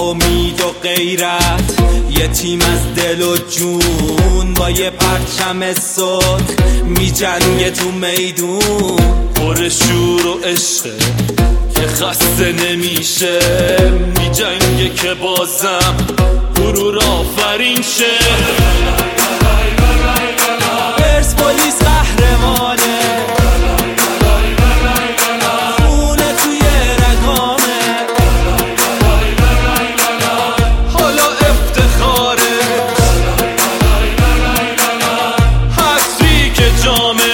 امید و غیرت، یه تیم از دل و جون با یه پرچم سرخ میجنگه تو میدون. پر شور و عشقه که خسته نمیشه، میجنگه که بازم غرور آفرین شه. پرسپولیس قهرمانه، خونه توی رگامه، حالا افتخاره هتریک جامه.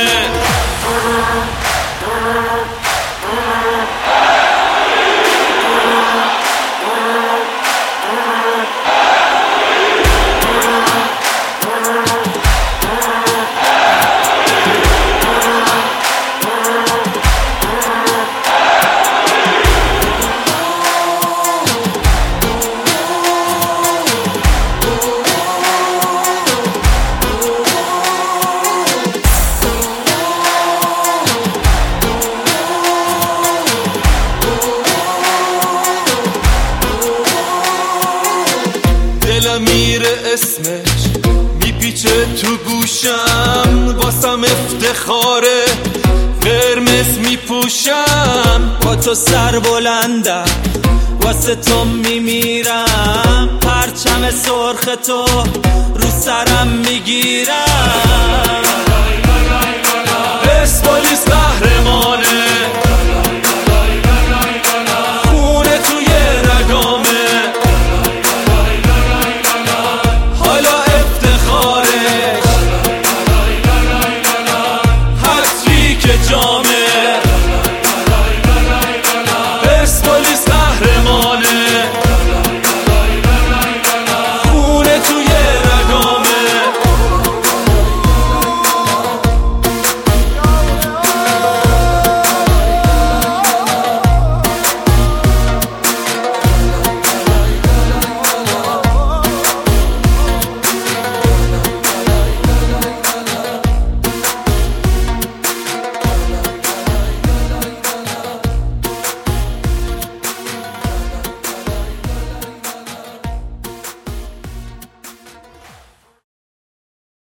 دلم میره اسمش میپیچه تو گوشم، واسم افتخاره قرمز میپوشم. با تو سر بلندم، واسه تو میمیرم، پرچم سرخ تو رو سرم میگیرم. پرسپولیس قهرمانه،